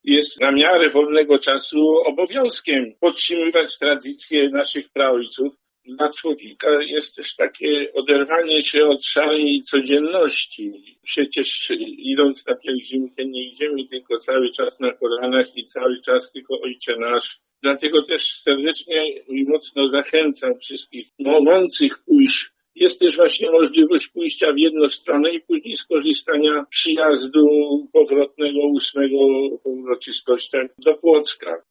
jest na miarę wolnego czasu obowiązkiem podtrzymywać tradycje naszych praojców. Dla człowieka jest też takie oderwanie się od szarej codzienności. Przecież idąc na pielgrzymkę nie idziemy tylko cały czas na kolanach i cały czas tylko Ojcze Nasz. Dlatego też serdecznie i mocno zachęcam wszystkich mogących pójść. Jest też właśnie możliwość pójścia w jedną stronę i później skorzystania przyjazdu powrotnego 8 po uroczystościach do Płocka.